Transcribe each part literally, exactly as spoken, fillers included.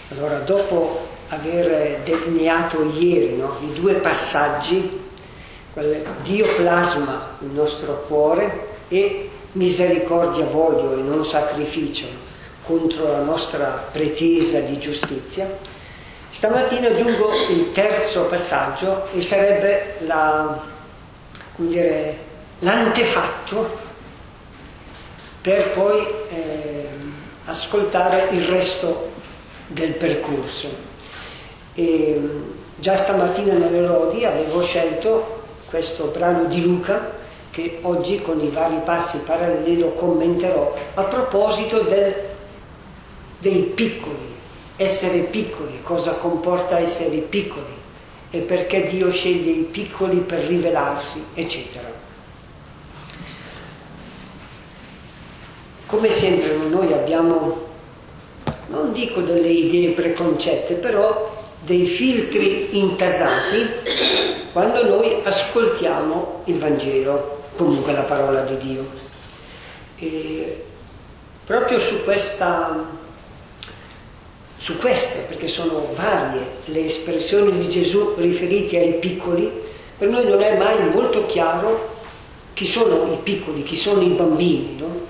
Allora, dopo aver delineato ieri, no, i due passaggi, Dio plasma il nostro cuore e misericordia voglio e non sacrificio contro la nostra pretesa di giustizia, stamattina aggiungo il terzo passaggio e sarebbe la, come dire, l'antefatto per poi eh, ascoltare il resto del percorso. E già stamattina nelle lodi avevo scelto questo brano di Luca che oggi con i vari passi paralleli lo commenterò a proposito del, dei piccoli, essere piccoli, cosa comporta essere piccoli e perché Dio sceglie i piccoli per rivelarsi, eccetera. Come sempre noi abbiamo, non dico delle idee preconcette, però dei filtri intasati quando noi ascoltiamo il Vangelo, comunque la parola di Dio. E proprio su questa, su queste, perché sono varie le espressioni di Gesù riferite ai piccoli, per noi non è mai molto chiaro chi sono i piccoli, chi sono i bambini, no?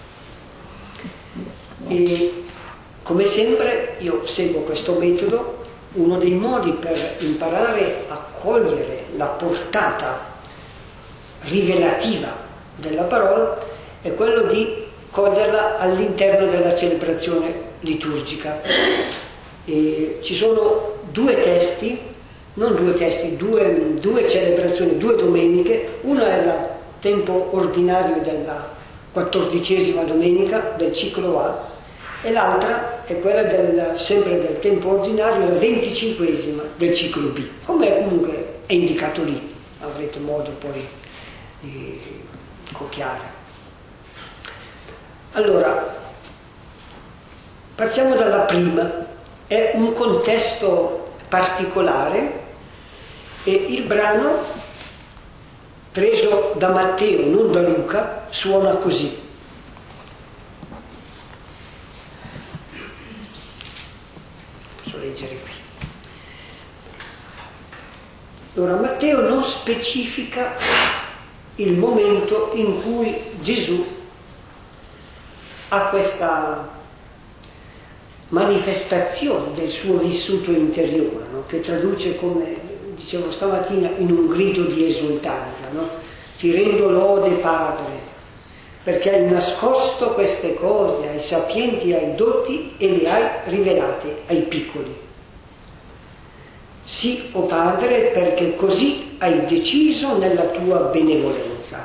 E come sempre io seguo questo metodo. Uno dei modi per imparare a cogliere la portata rivelativa della parola è quello di coglierla all'interno della celebrazione liturgica. E ci sono due testi, non due testi, due, due celebrazioni, due domeniche. Una è il tempo ordinario della quattordicesima domenica del ciclo A, e l'altra è quella del, sempre del tempo ordinario, la venticinquesima del ciclo B, come comunque è indicato lì, avrete modo poi di copiare. Allora, partiamo dalla prima, è un contesto particolare e il brano, preso da Matteo, non da Luca, suona così. Leggere qui. Allora Matteo non specifica il momento in cui Gesù ha questa manifestazione del suo vissuto interiore, no? Che traduce, come dicevo stamattina, in un grido di esultanza, no? Ti rendo lode, Padre, perché hai nascosto queste cose ai sapienti e ai dotti e le hai rivelate ai piccoli. Sì, o Padre, perché così hai deciso nella tua benevolenza.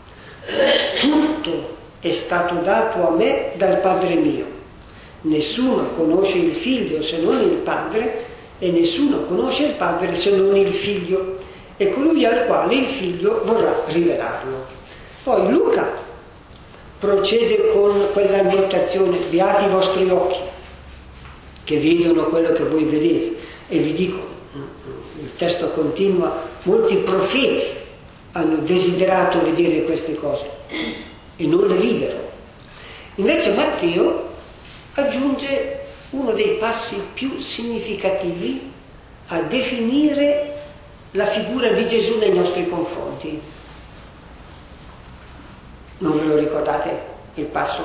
Tutto è stato dato a me dal Padre mio. Nessuno conosce il Figlio se non il Padre e nessuno conosce il Padre se non il Figlio e colui al quale il Figlio vorrà rivelarlo. Poi Luca procede con quella annotazione: beati i vostri occhi che vedono quello che voi vedete. E vi dico, il testo continua, molti profeti hanno desiderato vedere queste cose e non le videro. Invece Matteo aggiunge uno dei passi più significativi a definire la figura di Gesù nei nostri confronti. Non ve lo ricordate il passo?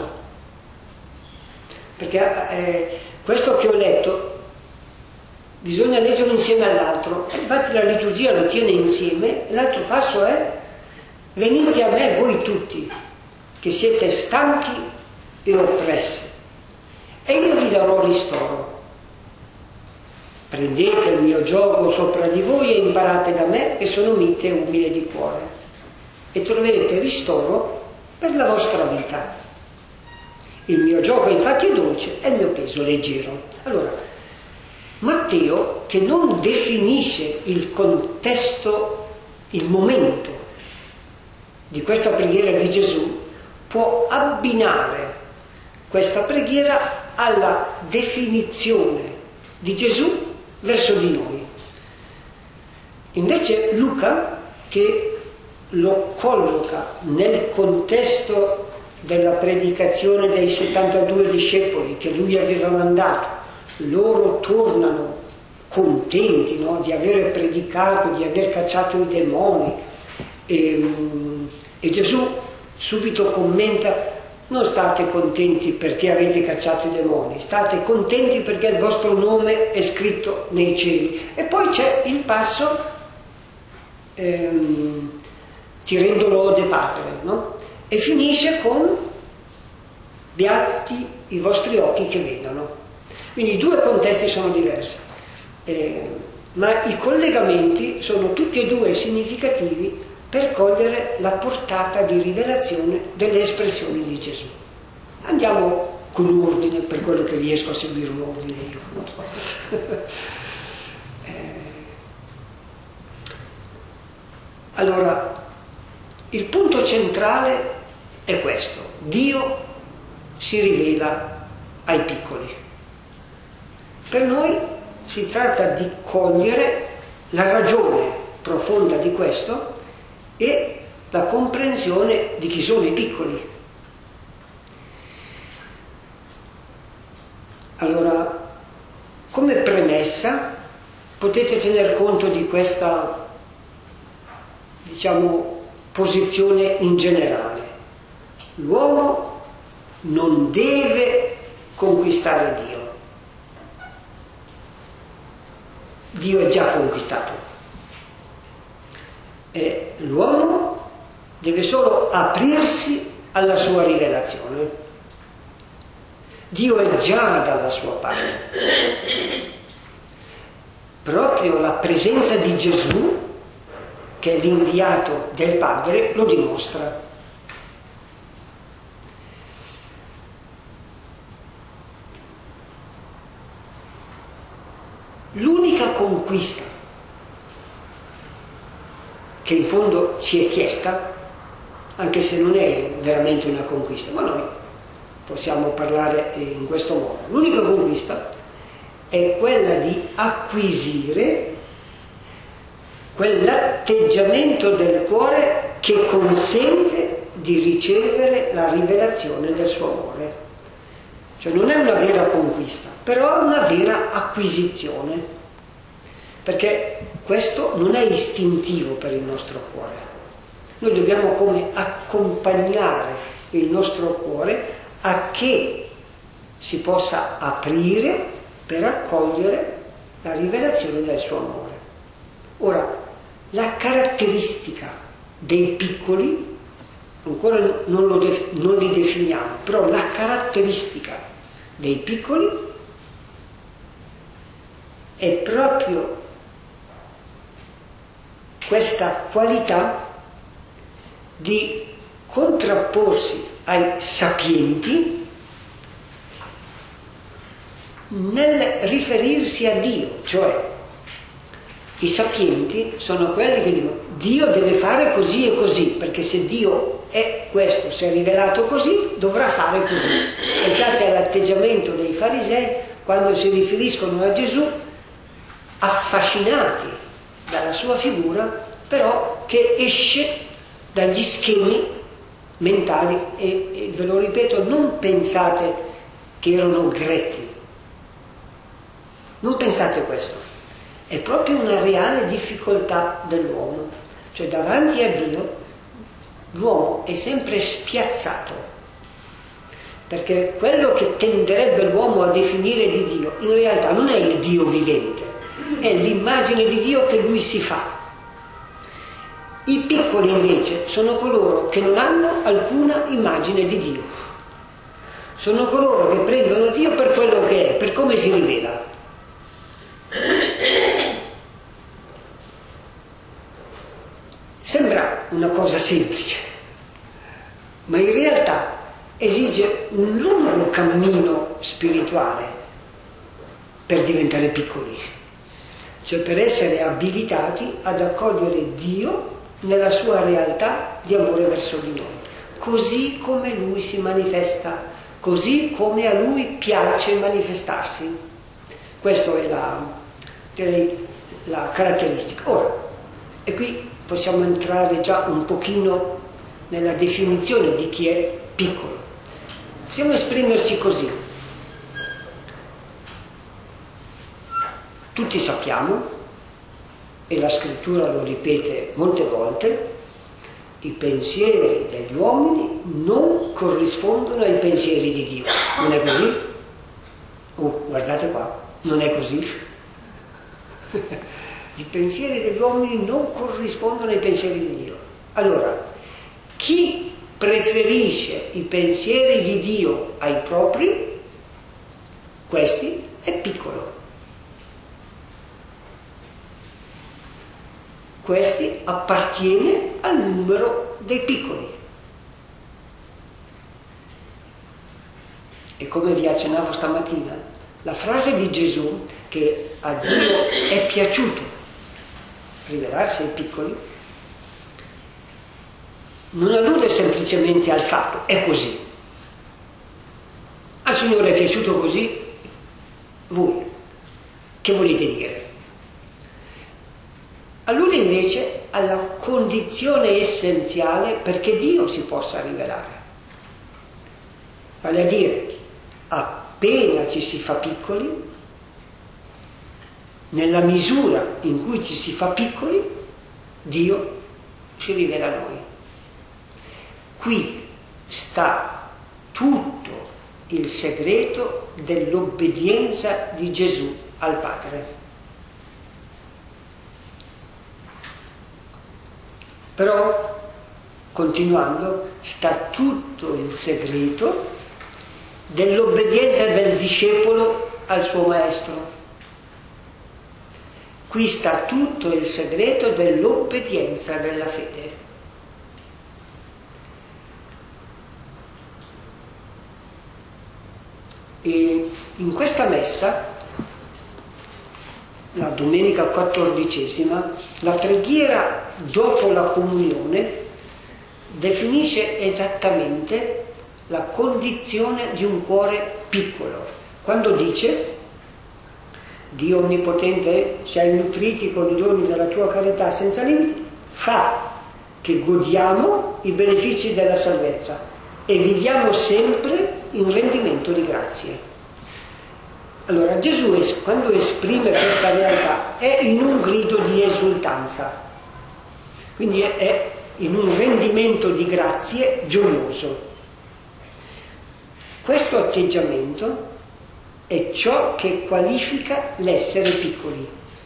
Perché eh, questo che ho letto bisogna leggerlo insieme all'altro. Infatti la liturgia lo tiene insieme. L'altro passo è: venite a me voi tutti che siete stanchi e oppressi e io vi darò ristoro. Prendete il mio giogo sopra di voi e imparate da me che sono mite e umile di cuore e troverete ristoro per la vostra vita. Il mio gioco infatti è dolce e il mio peso leggero. Allora, Matteo, che non definisce il contesto, il momento di questa preghiera di Gesù, può abbinare questa preghiera alla definizione di Gesù verso di noi. Invece Luca, che lo colloca nel contesto della predicazione dei settantadue discepoli che lui aveva mandato loro tornano contenti, no? Di aver predicato, di aver cacciato i demoni, e, e Gesù subito commenta: non state contenti perché avete cacciato i demoni, state contenti perché il vostro nome è scritto nei cieli. E poi c'è il passo ehm, ti rendo lode Padre, no? E finisce con beati i vostri occhi che vedono. Quindi i due contesti sono diversi, eh, ma i collegamenti sono tutti e due significativi per cogliere la portata di rivelazione delle espressioni di Gesù. Andiamo con ordine, per quello che riesco a seguire un ordine io. No? eh, allora, il punto centrale è questo: Dio si rivela ai piccoli. Per noi si tratta di cogliere la ragione profonda di questo e la comprensione di chi sono i piccoli. Allora, come premessa, potete tener conto di questa, diciamo, posizione in generale. L'uomo non deve conquistare Dio. Dio è già conquistato. E l'uomo deve solo aprirsi alla sua rivelazione. Dio è già dalla sua parte. Proprio la presenza di Gesù, che è l'inviato del Padre, lo dimostra. L'unica conquista che in fondo ci è chiesta, anche se non è veramente una conquista, ma noi possiamo parlare in questo modo, l'unica conquista è quella di acquisire quell'atteggiamento del cuore che consente di ricevere la rivelazione del suo amore. Cioè non è una vera conquista, però è una vera acquisizione, perché questo non è istintivo per il nostro cuore. Noi dobbiamo come accompagnare il nostro cuore a che si possa aprire per accogliere la rivelazione del suo amore. Ora, la caratteristica dei piccoli, ancora non, lo def- non li definiamo, però la caratteristica dei piccoli è proprio questa qualità di contrapporsi ai sapienti nel riferirsi a Dio, cioè i sapienti sono quelli che dicono Dio deve fare così e così, perché se Dio è questo, si è rivelato così, dovrà fare così. Pensate all'atteggiamento dei farisei quando si riferiscono a Gesù, affascinati dalla sua figura, però che esce dagli schemi mentali e, e ve lo ripeto, non pensate che erano gretti, non pensate questo, è proprio una reale difficoltà dell'uomo, cioè davanti a Dio l'uomo è sempre spiazzato, perché quello che tenderebbe l'uomo a definire di Dio in realtà non è il Dio vivente, è l'immagine di Dio che lui si fa. I piccoli invece sono coloro che non hanno alcuna immagine di Dio, sono coloro che prendono Dio per quello che è, per come si rivela. Sembra una cosa semplice, ma in realtà esige un lungo cammino spirituale per diventare piccoli, cioè per essere abilitati ad accogliere Dio nella sua realtà di amore verso di noi, così come Lui si manifesta, così come a Lui piace manifestarsi. Questa è la, direi, la caratteristica. Ora, e qui possiamo entrare già un pochino nella definizione di chi è piccolo. Possiamo esprimerci così: tutti sappiamo, e la scrittura lo ripete molte volte, i pensieri degli uomini non corrispondono ai pensieri di Dio. Non è così? Oh, guardate qua, non è così. I pensieri degli uomini non corrispondono ai pensieri di Dio. Allora, chi preferisce i pensieri di Dio ai propri, questi è piccolo. Questi appartiene al numero dei piccoli. E come vi accennavo stamattina, la frase di Gesù che a Dio è piaciuto rivelarsi ai piccoli non allude semplicemente al fatto, è così. Al Signore è piaciuto così, voi che volete dire? Allude invece alla condizione essenziale perché Dio si possa rivelare. Vale a dire, appena ci si fa piccoli, nella misura in cui ci si fa piccoli, Dio si rivela a noi. Qui sta tutto il segreto dell'obbedienza di Gesù al Padre. Però, continuando, sta tutto il segreto dell'obbedienza del discepolo al suo maestro. Qui sta tutto il segreto dell'obbedienza della fede. E in questa messa, la domenica quattordicesima, la preghiera dopo la comunione definisce esattamente la condizione di un cuore piccolo. Quando dice: Dio Onnipotente, sei nutriti con i doni della tua carità senza limiti, fa che godiamo i benefici della salvezza e viviamo sempre in rendimento di grazie. Allora Gesù, quando esprime questa realtà, è in un grido di esultanza, quindi è in un rendimento di grazie gioioso. Questo atteggiamento è ciò che qualifica l'essere piccoli.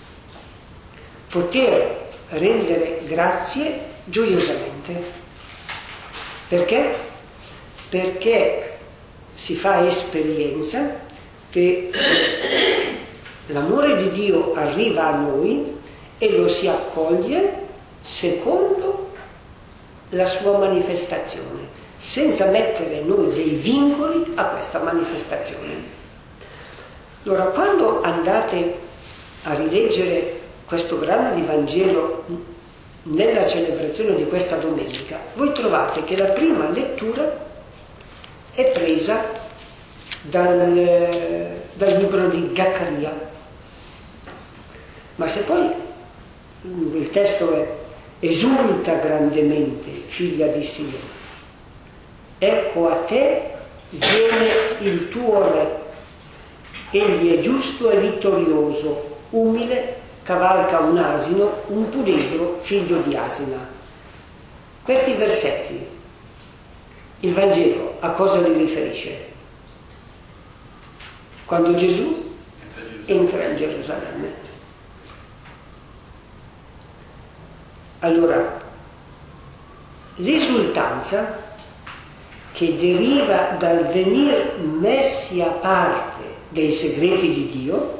Poter rendere grazie gioiosamente. Perché? Perché si fa esperienza che l'amore di Dio arriva a noi e lo si accoglie secondo la sua manifestazione, senza mettere noi dei vincoli a questa manifestazione. Allora, quando andate a rileggere questo brano di Vangelo nella celebrazione di questa domenica, voi trovate che la prima lettura è presa dal, dal libro di Zaccaria. Ma se poi il testo è: esulta grandemente, figlia di Sion, ecco a te viene il tuo re, egli è giusto e vittorioso, umile, cavalca un asino, un puledro, figlio di asina. Questi versetti, il Vangelo a cosa li riferisce? Quando Gesù entra in Gerusalemme. Allora, l'esultanza che deriva dal venir messi a parte dei segreti di Dio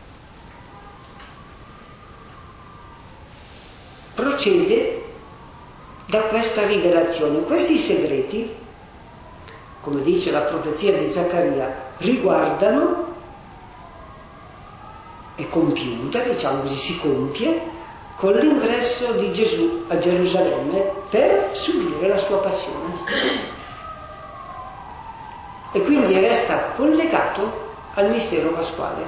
procede da questa rivelazione. Questi segreti, come dice la profezia di Zaccaria, riguardano, è compiuta, diciamo così, si compie con l'ingresso di Gesù a Gerusalemme per subire la sua passione. E quindi resta collegato al mistero pasquale.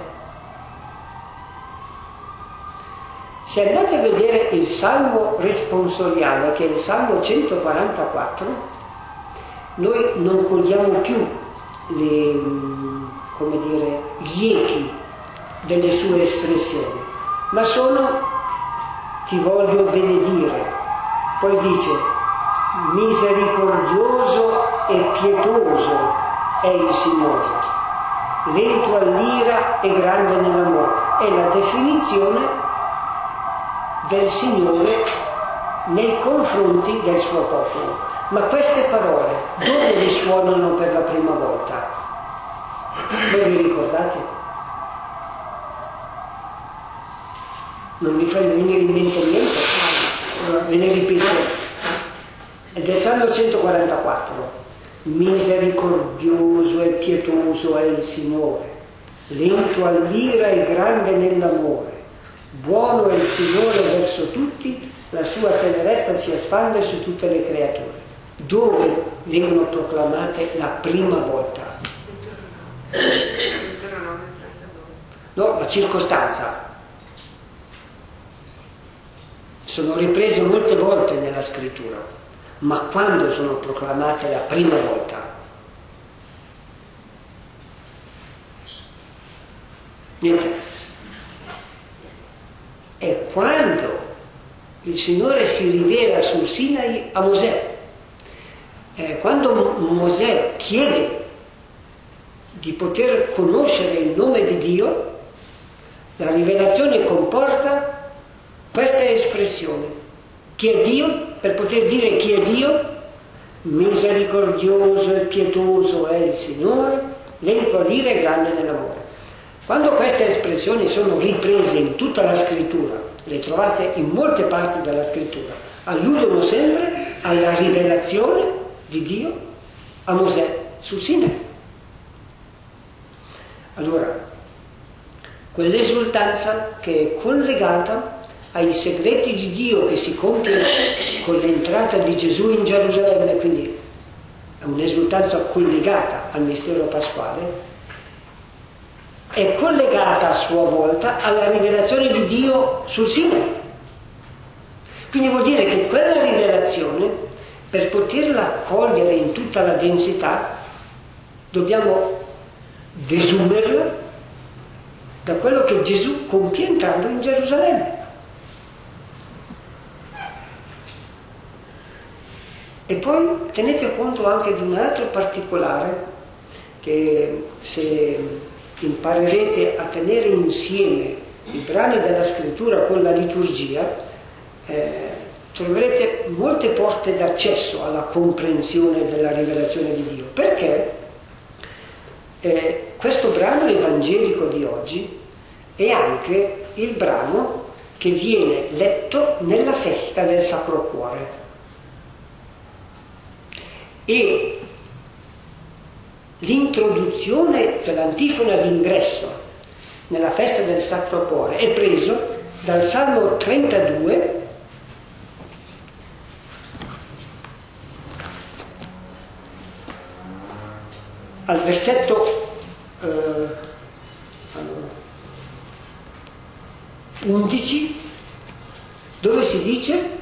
Se andate a vedere il salmo responsoriale, che è il salmo centoquarantaquattro, noi non cogliamo più le, come dire, gli echi delle sue espressioni, ma sono ti voglio benedire. Poi dice misericordioso e pietoso è il Signore, lento all'ira e grande nell'amore. È la definizione del Signore nei confronti del suo popolo. Ma queste parole dove risuonano per la prima volta? Voi vi ricordate? Non vi fa venire in mente niente? Ve ne ripeto. È del Salmo centoquarantaquattro. Misericordioso e pietoso è il Signore, lento all'ira e grande nell'amore. Buono è il Signore verso tutti, la sua tenerezza si espande su tutte le creature. Dove vengono proclamate la prima volta? No, la circostanza. Sono riprese molte volte nella scrittura, ma quando sono proclamate la prima volta? Niente. È quando il Signore si rivela sul Sinai a Mosè. Eh, quando Mosè chiede di poter conoscere il nome di Dio, la rivelazione comporta questa espressione: chi è Dio? Per poter dire chi è Dio, misericordioso e pietoso è il Signore, lento all'ira e grande nell'amore. Quando queste espressioni sono riprese in tutta la scrittura, le trovate in molte parti della scrittura, alludono sempre alla rivelazione di Dio a Mosè sul Sinai. Allora, quell'esultanza che è collegata ai segreti di Dio che si compiono con l'entrata di Gesù in Gerusalemme, quindi è un'esultanza collegata al mistero pasquale, è collegata a sua volta alla rivelazione di Dio sul Sinai. Quindi vuol dire che quella rivelazione, per poterla cogliere in tutta la densità, dobbiamo desumerla da quello che Gesù compie entrando in Gerusalemme. E poi tenete conto anche di un altro particolare, che se imparerete a tenere insieme i brani della scrittura con la liturgia, eh, troverete molte porte d'accesso alla comprensione della rivelazione di Dio. Perché eh, questo brano evangelico di oggi è anche il brano che viene letto nella festa del Sacro Cuore. E l'introduzione, cioè l'antifona d'ingresso nella festa del Sacro Cuore, è preso dal Salmo trentadue, al versetto eh, allora, undici, dove si dice,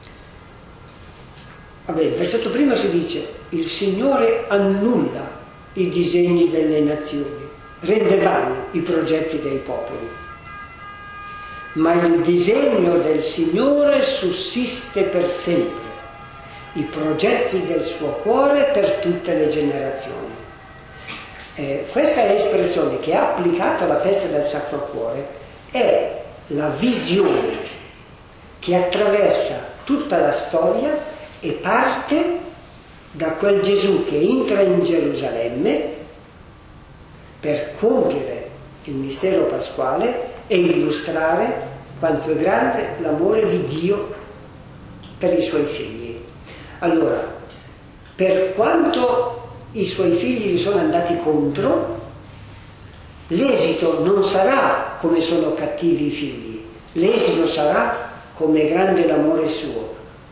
vabbè, il versetto prima si dice: il Signore annulla i disegni delle nazioni, rende vani i progetti dei popoli. Ma il disegno del Signore sussiste per sempre, i progetti del suo cuore per tutte le generazioni. Eh, questa espressione che è applicata alla festa del Sacro Cuore è la visione che attraversa tutta la storia e parte da quel Gesù che entra in Gerusalemme per compiere il mistero pasquale e illustrare quanto è grande l'amore di Dio per i suoi figli. Allora, per quanto i suoi figli gli sono andati contro, l'esito non sarà come sono cattivi i figli, l'esito sarà come è grande l'amore suo.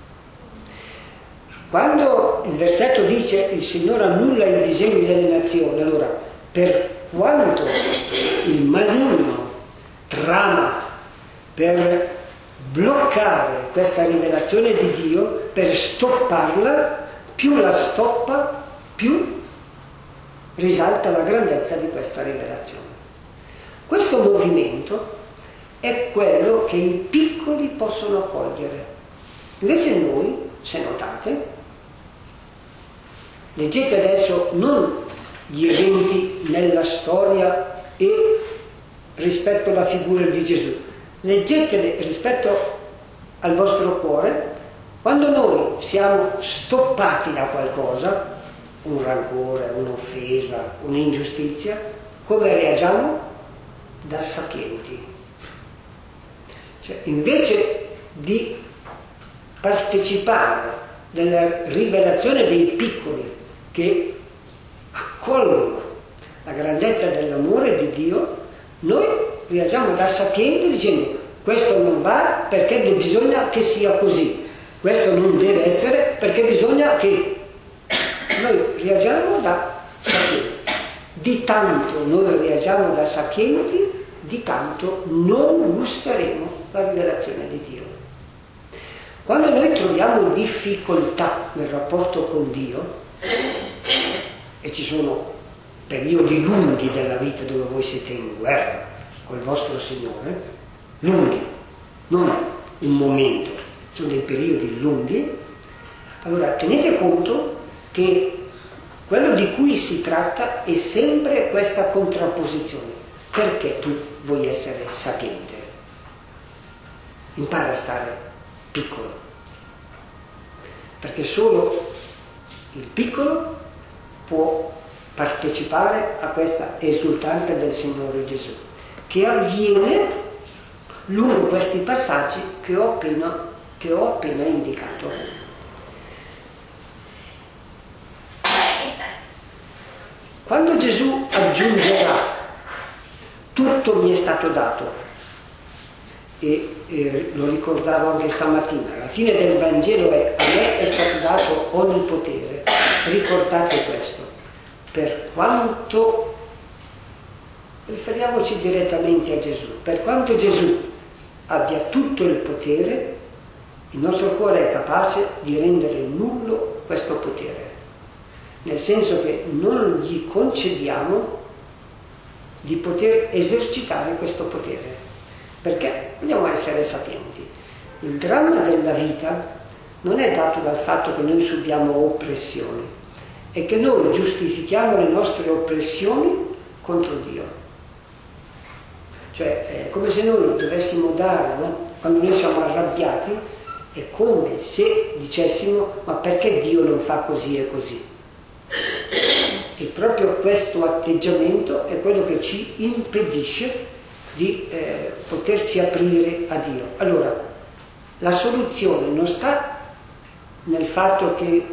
Quando il versetto dice il Signore annulla i disegni delle nazioni, allora, per quanto il maligno trama per bloccare questa rivelazione di Dio, per stopparla, più la stoppa, più risalta la grandezza di questa rivelazione. Questo movimento è quello che i piccoli possono cogliere. Invece noi, se notate, leggete adesso non gli eventi nella storia e rispetto alla figura di Gesù, leggetele rispetto al vostro cuore. Quando noi siamo stoppati da qualcosa, un rancore, un'offesa, un'ingiustizia, come reagiamo? Da sapienti. Cioè, invece di partecipare nella rivelazione dei piccoli che accolgono la grandezza dell'amore di Dio, noi reagiamo da sapienti dicendo: questo non va perché bisogna che sia così, questo non deve essere perché bisogna che... Noi reagiamo da sapienti. Di tanto noi reagiamo da sapienti, di tanto non gusteremo la rivelazione di Dio. Quando noi troviamo difficoltà nel rapporto con Dio, e ci sono periodi lunghi della vita dove voi siete in guerra col vostro Signore, lunghi, non un momento, sono dei periodi lunghi, allora tenete conto che quello di cui si tratta è sempre questa contrapposizione. Perché tu vuoi essere sapiente? Impara a stare piccolo, perché solo il piccolo può partecipare a questa esultanza del Signore Gesù, che avviene lungo questi passaggi che ho appena, che ho appena indicato. Quando Gesù aggiungerà tutto mi è stato dato, e, e lo ricordavo anche stamattina, alla fine del Vangelo è: a me è stato dato ogni potere. Ricordate questo, per quanto, riferiamoci direttamente a Gesù, per quanto Gesù abbia tutto il potere, il nostro cuore è capace di rendere nullo questo potere, nel senso che non gli concediamo di poter esercitare questo potere, perché vogliamo essere sapienti. Il dramma della vita non è dato dal fatto che noi subiamo oppressioni, è che noi giustifichiamo le nostre oppressioni contro Dio. Cioè è come se noi dovessimo dare, no? Quando noi siamo arrabbiati è come se dicessimo: ma perché Dio non fa così e così? E proprio questo atteggiamento è quello che ci impedisce di eh, poterci aprire a Dio. Allora, la soluzione non sta nel fatto che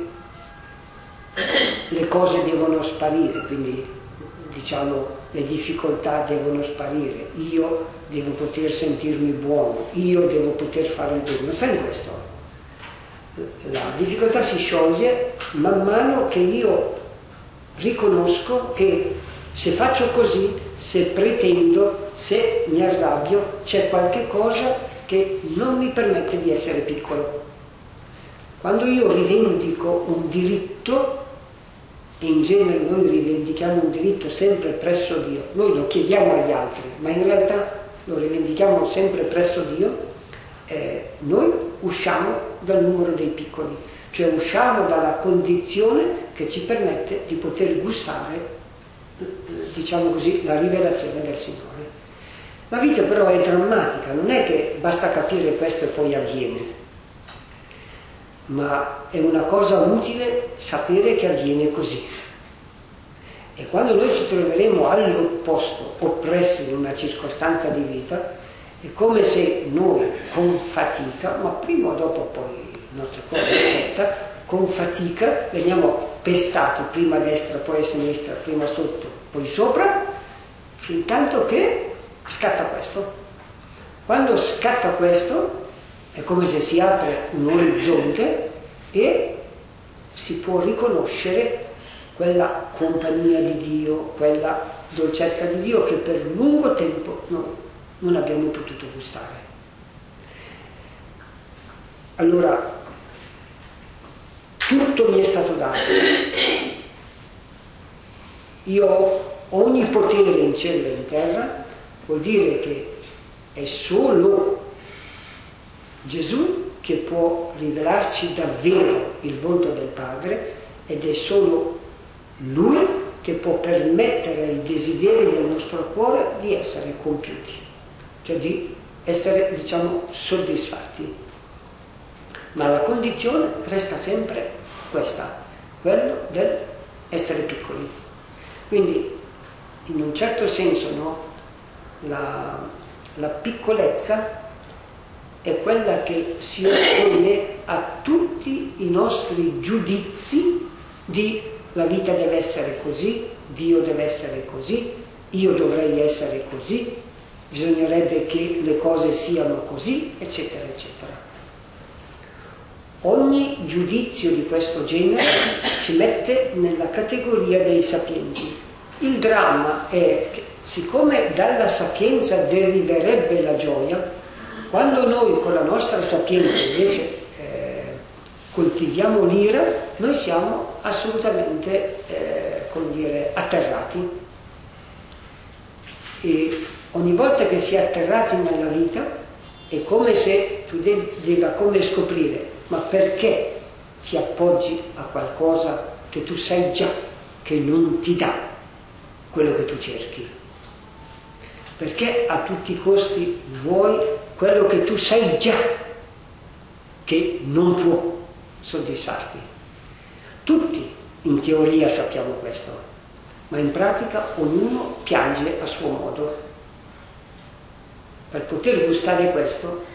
le cose devono sparire, quindi diciamo le difficoltà devono sparire, io devo poter sentirmi buono, io devo poter fare il bene. Non sta in questo. La difficoltà si scioglie man mano che io riconosco che se faccio così, se pretendo, se mi arrabbio, c'è qualche cosa che non mi permette di essere piccolo. Quando io rivendico un diritto, e in genere noi rivendichiamo un diritto sempre presso Dio, noi lo chiediamo agli altri, ma in realtà lo rivendichiamo sempre presso Dio, eh, noi usciamo dal numero dei piccoli, cioè usciamo dalla condizione che ci permette di poter gustare, diciamo così, la rivelazione del Signore. La vita però è drammatica, non è che basta capire questo e poi avviene, ma è una cosa utile sapere che avviene così. E quando noi ci troveremo all'opposto, oppressi in una circostanza di vita, è come se noi con fatica, ma prima o dopo poi il nostro cuore accetta, con fatica veniamo pestati prima a destra, poi a sinistra, prima sotto, poi sopra, fin tanto che scatta questo. Quando scatta questo è come se si apre un orizzonte e si può riconoscere quella compagnia di Dio, quella dolcezza di Dio che per lungo tempo noi non abbiamo potuto gustare. Allora, tutto mi è stato dato. Io ho ogni potere in cielo e in terra, vuol dire che è solo Gesù che può rivelarci davvero il volto del Padre, ed è solo Lui che può permettere ai desideri del nostro cuore di essere compiuti, cioè di essere, diciamo, soddisfatti. Ma la condizione resta sempre questa, quello del essere piccoli. Quindi, in un certo senso, no, la, la piccolezza è quella che si oppone a tutti i nostri giudizi di la vita deve essere così, Dio deve essere così, io dovrei essere così, bisognerebbe che le cose siano così, eccetera, eccetera. Ogni giudizio di questo genere ci mette nella categoria dei sapienti. Il dramma è che, siccome dalla sapienza deriverebbe la gioia, quando noi con la nostra sapienza invece eh, coltiviamo l'ira, noi siamo assolutamente, eh, come dire, atterrati. E ogni volta che si è atterrati nella vita è come se tu devi come scoprire, ma perché ti appoggi a qualcosa che tu sai già che non ti dà quello che tu cerchi? Perché a tutti i costi vuoi quello che tu sai già che non può soddisfarti? Tutti in teoria sappiamo questo, ma in pratica ognuno piange a suo modo. Per poter gustare questo,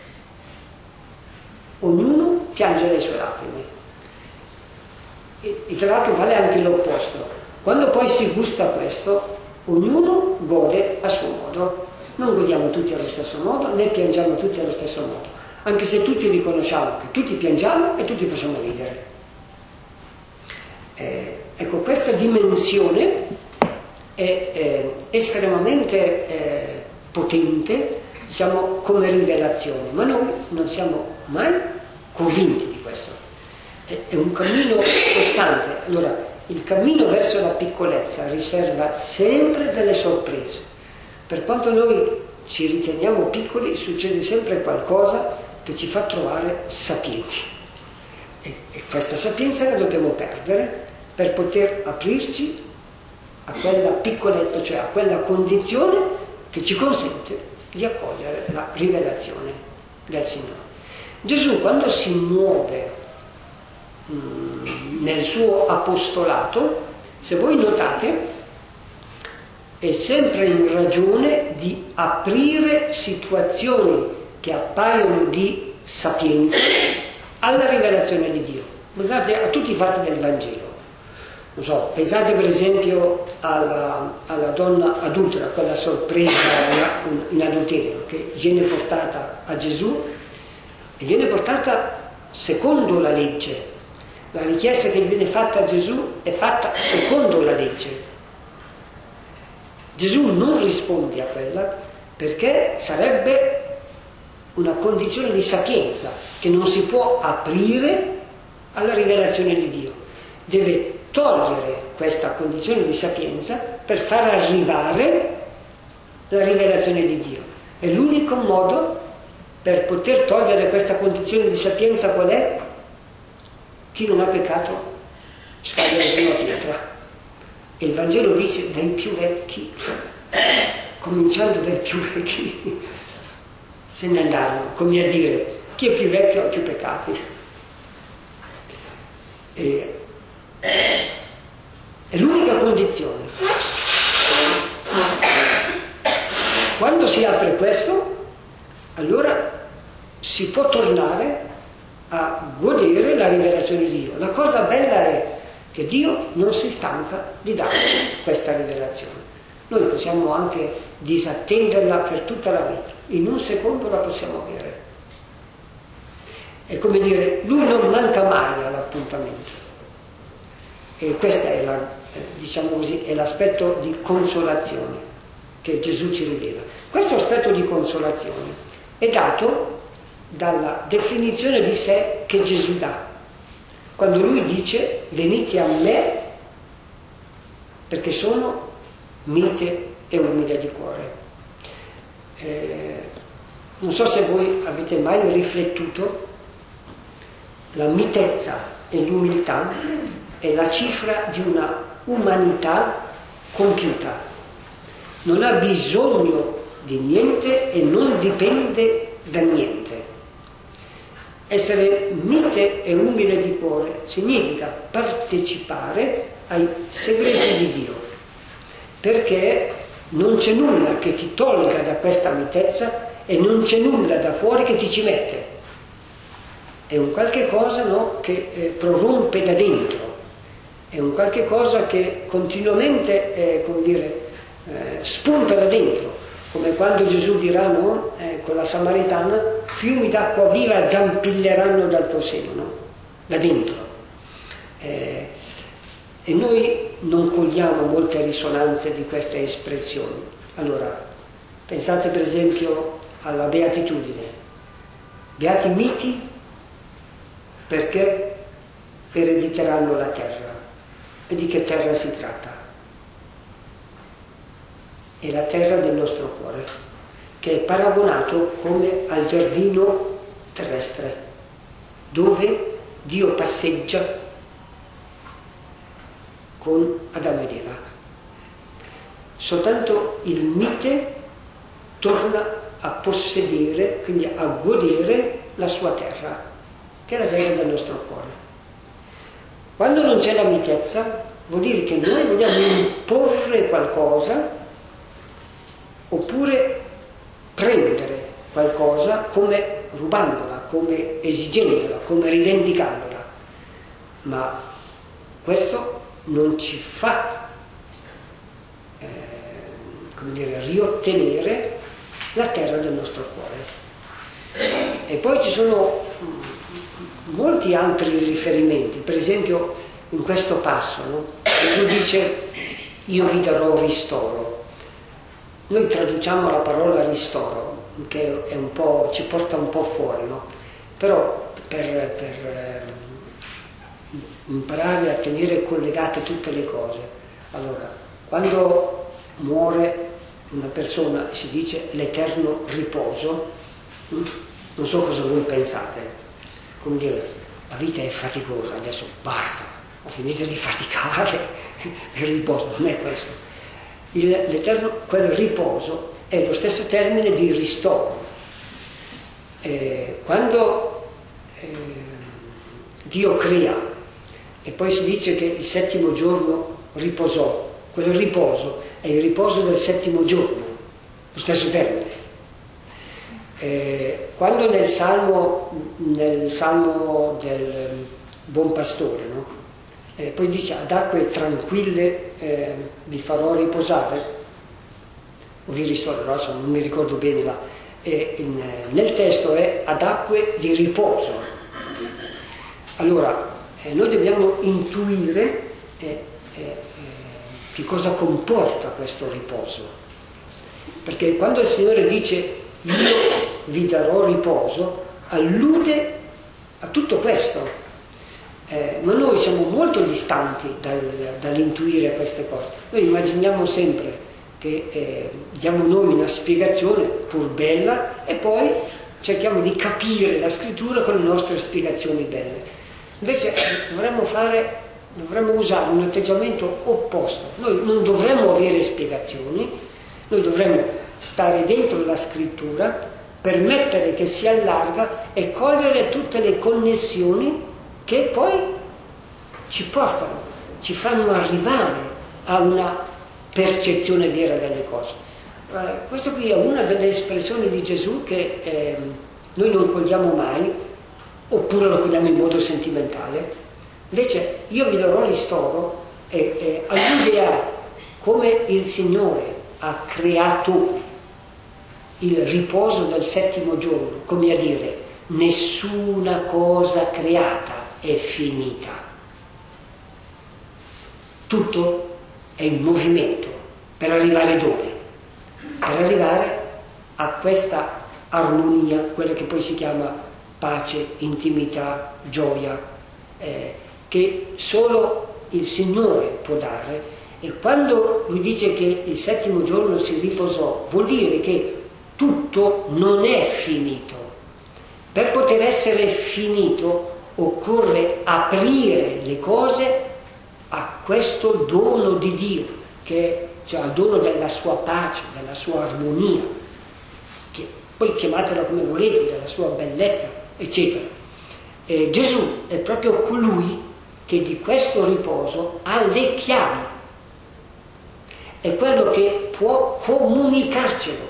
ognuno piange le sue lacrime. E, e tra l'altro vale anche l'opposto. Quando poi si gusta questo, ognuno gode a suo modo. Non godiamo tutti allo stesso modo, né piangiamo tutti allo stesso modo, anche se tutti riconosciamo che tutti piangiamo e tutti possiamo ridere. Eh, ecco, questa dimensione è eh, estremamente eh, potente, siamo come rivelazione, ma noi non siamo mai convinti di questo. È, è un cammino costante. Allora, il cammino verso la piccolezza riserva sempre delle sorprese. Per quanto noi ci riteniamo piccoli, succede sempre qualcosa che ci fa trovare sapienti. E, e questa sapienza la dobbiamo perdere per poter aprirci a quella piccolezza, cioè a quella condizione che ci consente di accogliere la rivelazione del Signore. Gesù, quando si muove mh, nel suo apostolato, se voi notate, è sempre in ragione di aprire situazioni che appaiono di sapienza alla rivelazione di Dio. Pensate a tutti i fatti del Vangelo. Non so, pensate per esempio alla, alla donna adultera, quella sorpresa in adulterio, che viene portata a Gesù e viene portata secondo la legge. La richiesta che viene fatta a Gesù è fatta secondo la legge. Gesù non risponde a quella perché sarebbe una condizione di sapienza che non si può aprire alla rivelazione di Dio. Deve togliere questa condizione di sapienza per far arrivare la rivelazione di Dio. E l'unico modo per poter togliere questa condizione di sapienza qual è? Chi non ha peccato scaglia la prima pietra. E il Vangelo dice dai più vecchi, cominciando dai più vecchi, se ne andarono, come a dire, chi è più vecchio ha più peccati. E, è l'unica condizione. Quando si apre questo, allora si può tornare a godere la rivelazione di Dio. La cosa bella è che Dio non si stanca di darci questa rivelazione. Noi possiamo anche disattenderla per tutta la vita, in un secondo la possiamo avere. È come dire, lui non manca mai all'appuntamento. E questo è, la, diciamo così, è l'aspetto di consolazione che Gesù ci rivela. Questo aspetto di consolazione è dato dalla definizione di sé che Gesù dà. Quando lui dice venite a me perché sono mite e umile di cuore. Eh, non so se voi avete mai riflettuto, la mitezza e l'umiltà è la cifra di una umanità compiuta. Non ha bisogno di niente e non dipende da niente. Essere mite e umile di cuore significa partecipare ai segreti di Dio, perché non c'è nulla che ti tolga da questa mitezza e non c'è nulla da fuori che ti ci mette. È un qualche cosa, no, che eh, prorompe da dentro, è un qualche cosa che continuamente eh, come dire, eh, spunta da dentro, come quando Gesù dirà, no, eh, con la Samaritana, fiumi d'acqua viva zampilleranno dal tuo seno, no? Da dentro. Eh, e noi non cogliamo molte risonanze di queste espressioni. Allora, pensate per esempio alla beatitudine. Beati miti perché erediteranno la terra. E di che terra si tratta? È la terra del nostro cuore, che è paragonato come al giardino terrestre, dove Dio passeggia con Adamo ed Eva. Soltanto il mite torna a possedere, quindi a godere la sua terra, che è la terra del nostro cuore. Quando non c'è la mitezza, vuol dire che noi vogliamo imporre qualcosa oppure prendere qualcosa come rubandola, come esigendola, come rivendicandola. Ma questo non ci fa eh, come dire, riottenere la terra del nostro cuore. E poi ci sono molti altri riferimenti, per esempio in questo passo, no? Gesù dice: io vi darò ristoro. Noi traduciamo la parola ristoro, che è un po', ci porta un po' fuori, no? Però per, per eh, imparare a tenere collegate tutte le cose. Allora, quando muore una persona si dice l'eterno riposo, non so cosa voi pensate. Come dire, la vita è faticosa, adesso basta, ho finito di faticare, il riposo non è questo. Il, l'eterno, quel riposo è lo stesso termine di ristoro. Eh, quando eh, Dio crea e poi si dice che il settimo giorno riposò, quel riposo è il riposo del settimo giorno, lo stesso termine. Eh, quando nel salmo, nel salmo del buon pastore, no? eh, poi dice: ad acque tranquille eh, vi farò riposare, o vi ristorerò, non mi ricordo bene là. Eh, in, nel testo è ad acque di riposo. Allora eh, noi dobbiamo intuire eh, eh, che cosa comporta questo riposo, perché quando il Signore dice io vi darò riposo, allude a tutto questo, eh, ma noi siamo molto distanti dal, dall'intuire queste cose. Noi immaginiamo sempre che eh, diamo noi una spiegazione pur bella e poi cerchiamo di capire la scrittura con le nostre spiegazioni belle. Invece dovremmo fare, dovremmo usare un atteggiamento opposto. Noi non dovremmo avere spiegazioni, noi dovremmo stare dentro la scrittura, permettere che si allarga e cogliere tutte le connessioni che poi ci portano, ci fanno arrivare a una percezione vera delle cose. Eh, questa qui è una delle espressioni di Gesù che eh, noi non cogliamo mai, oppure lo cogliamo in modo sentimentale. Invece io vi darò ristoro e eh, allude a come il Signore ha creato il riposo del settimo giorno, come a dire, nessuna cosa creata è finita, tutto è in movimento. Per arrivare dove? Per arrivare a questa armonia, quella che poi si chiama pace, intimità, gioia, eh, che solo il Signore può dare. E quando lui dice che il settimo giorno si riposò, vuol dire che tutto non è finito. Per poter essere finito occorre aprire le cose a questo dono di Dio, che è cioè al dono della sua pace, della sua armonia, che poi chiamatela come volete, della sua bellezza, eccetera. E Gesù è proprio colui che di questo riposo ha le chiavi, è quello che può comunicarcelo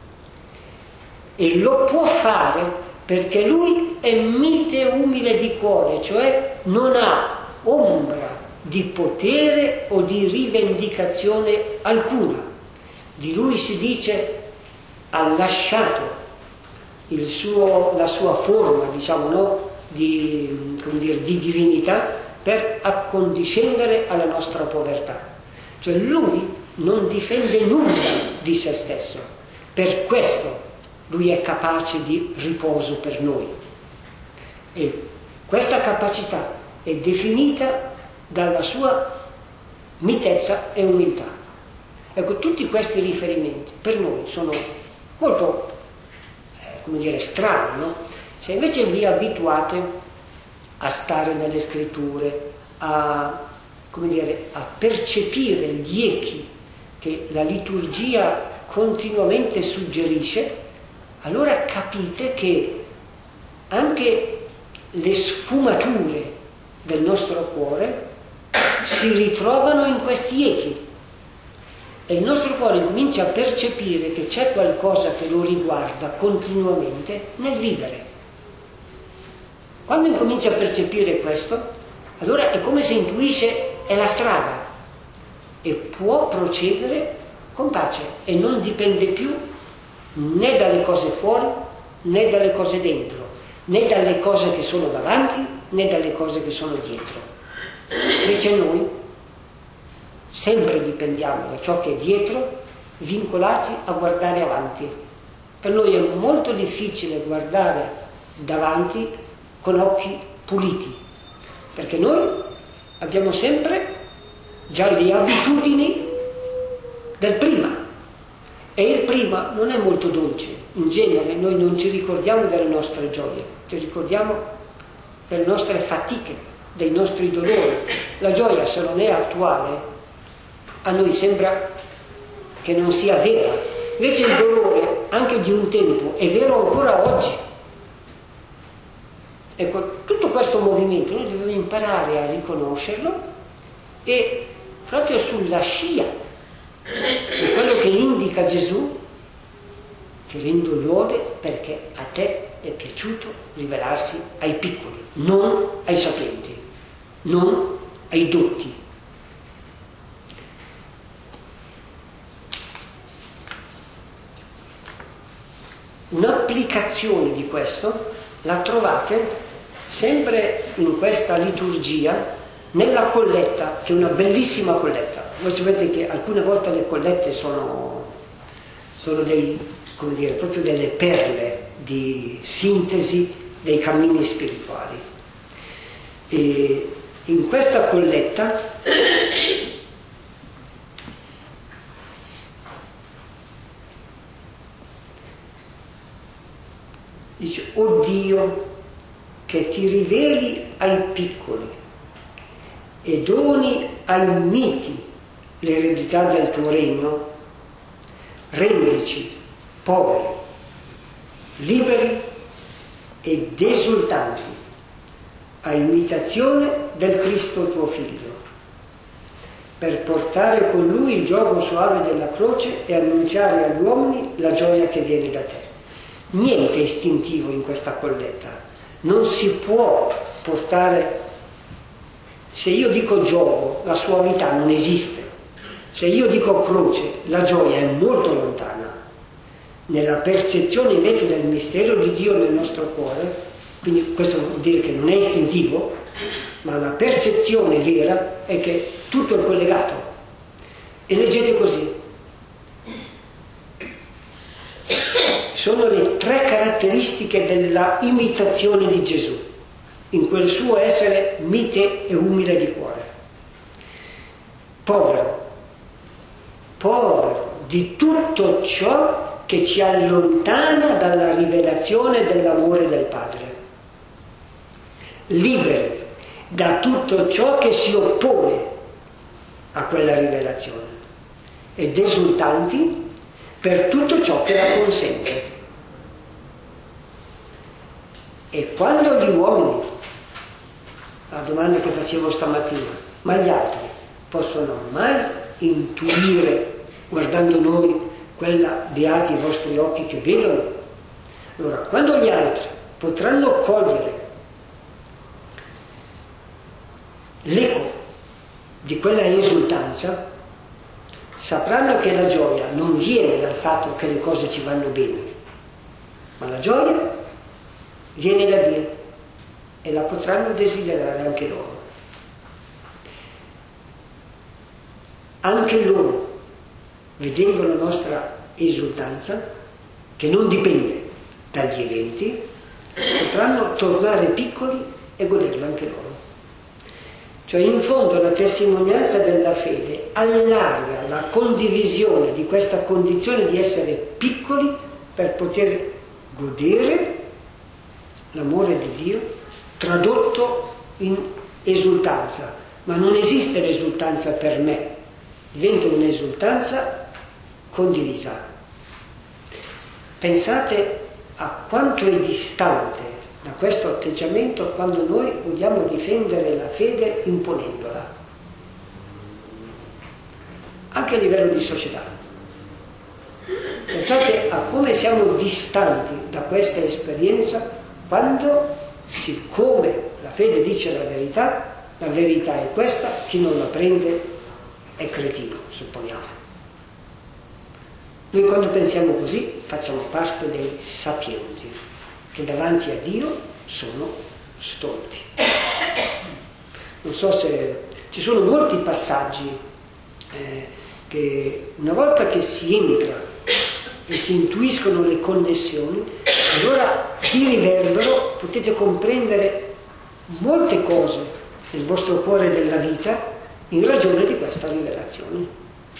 e lo può fare perché lui è mite e umile di cuore, cioè non ha ombra di potere o di rivendicazione alcuna. Di lui si dice ha lasciato il suo, la sua forma, diciamo, no? di, come dire, di divinità per accondiscendere alla nostra povertà. Cioè lui non difende nulla di se stesso, per questo lui è capace di riposo per noi. E questa capacità è definita dalla sua mitezza e umiltà. Ecco, tutti questi riferimenti per noi sono molto, eh, come dire, strani, no? Se invece vi abituate a stare nelle scritture, a, come dire, a percepire gli echi che la liturgia continuamente suggerisce, allora capite che anche le sfumature del nostro cuore si ritrovano in questi echi e il nostro cuore comincia a percepire che c'è qualcosa che lo riguarda continuamente nel vivere. Quando incomincia a percepire questo, allora è come se intuisce è la strada e può procedere con pace e non dipende più né dalle cose fuori né dalle cose dentro, né dalle cose che sono davanti né dalle cose che sono dietro. Invece noi sempre dipendiamo da ciò che è dietro, vincolati a guardare avanti. Per noi è molto difficile guardare davanti con occhi puliti, perché noi abbiamo sempre già le abitudini del prima e il prima non è molto dolce. In genere noi non ci ricordiamo delle nostre gioie, ci ricordiamo delle nostre fatiche, dei nostri dolori. La gioia, se non è attuale, a noi sembra che non sia vera. Invece il dolore, anche di un tempo, è vero ancora oggi. Ecco, tutto questo movimento noi dobbiamo imparare a riconoscerlo e proprio sulla scia di quello che indica Gesù ti rendo lode perché a te è piaciuto rivelarsi ai piccoli, non ai sapienti, non ai dotti. Un'applicazione di questo la trovate sempre in questa liturgia nella colletta, che è una bellissima colletta. Voi sapete che alcune volte le collette sono, sono dei, come dire, proprio delle perle di sintesi dei cammini spirituali. E in questa colletta dice: o Dio, che ti riveli ai piccoli e doni ai miti l'eredità del tuo regno, rendici poveri, liberi ed esultanti a imitazione del Cristo tuo Figlio, per portare con lui il giogo soave della croce e annunciare agli uomini la gioia che viene da te. Niente istintivo in questa colletta, non si può portare. Se io dico gioco, la suavità non esiste. Se io dico croce, la gioia è molto lontana. Nella percezione invece del mistero di Dio nel nostro cuore, quindi questo vuol dire che non è istintivo, ma la percezione vera è che tutto è collegato. E leggete così. Sono le tre caratteristiche della imitazione di Gesù, in quel suo essere mite e umile di cuore. Povero, povero di tutto ciò che ci allontana dalla rivelazione dell'amore del Padre, liberi da tutto ciò che si oppone a quella rivelazione ed esultanti per tutto ciò che la consente. E quando gli uomini, la domanda che facevo stamattina, ma gli altri possono mai intuire, guardando noi, quella beati i vostri occhi che vedono? Allora, quando gli altri potranno cogliere l'eco di quella esultanza, sapranno che la gioia non viene dal fatto che le cose ci vanno bene, ma la gioia viene da Dio e la potranno desiderare anche loro. Anche loro, vedendo la nostra esultanza, che non dipende dagli eventi, potranno tornare piccoli e goderla anche loro. Cioè, in fondo, la testimonianza della fede allarga la condivisione di questa condizione di essere piccoli per poter godere l'amore di Dio tradotto in esultanza. Ma non esiste l'esultanza per me, diventa un'esultanza condivisa. Pensate a quanto è distante da questo atteggiamento quando noi vogliamo difendere la fede imponendola, anche a livello di società. Pensate a come siamo distanti da questa esperienza quando, siccome la fede dice la verità, la verità è questa, chi non la prende è cretino, supponiamo. Noi quando pensiamo così facciamo parte dei sapienti, che davanti a Dio sono stolti. Non so se ci sono molti passaggi eh, che una volta che si entra e si intuiscono le connessioni, allora di riverbero potete comprendere molte cose nel vostro cuore della vita in ragione di questa rivelazione.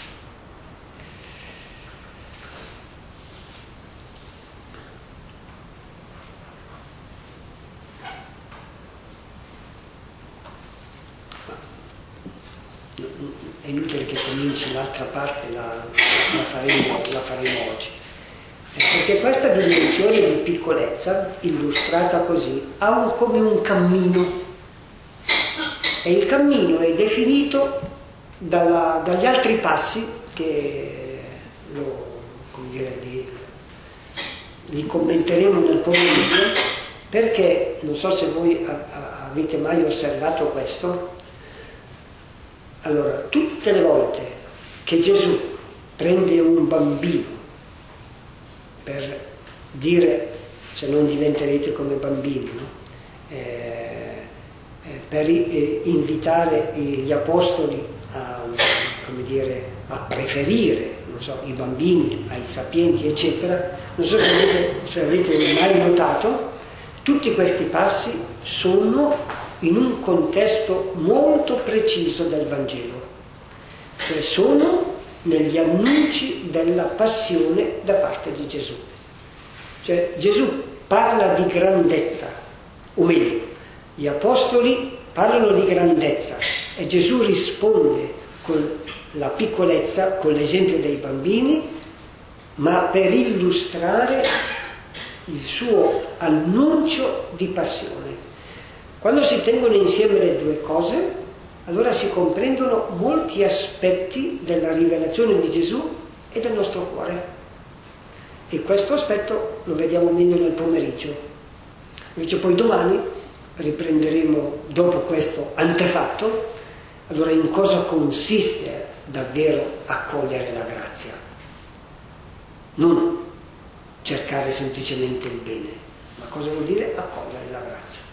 È inutile che cominci l'altra parte, la, la, faremo, la faremo oggi. Perché questa dimensione di piccolezza, illustrata così, ha un, come un cammino. E il cammino è definito dalla, dagli altri passi che lo, come dire, li, li commenteremo nel pomeriggio, perché non so se voi a, a, avete mai osservato questo. Allora, tutte le volte che Gesù prende un bambino per dire, se non diventerete come bambini, no? eh, eh, per eh, invitare gli apostoli a, come dire, a preferire, non so, i bambini ai sapienti, eccetera. Non so se avete, se avete mai notato, tutti questi passi sono in un contesto molto preciso del Vangelo, cioè sono negli annunci della passione da parte di Gesù. Cioè Gesù parla di grandezza, o meglio, gli apostoli parlano di grandezza e Gesù risponde con la piccolezza, con l'esempio dei bambini, ma per illustrare il suo annuncio di passione. Quando si tengono insieme le due cose, allora si comprendono molti aspetti della rivelazione di Gesù e del nostro cuore. E questo aspetto lo vediamo meglio nel pomeriggio. Invece poi domani riprenderemo, dopo questo antefatto, allora in cosa consiste davvero accogliere la grazia. Non cercare semplicemente il bene, ma cosa vuol dire accogliere la grazia.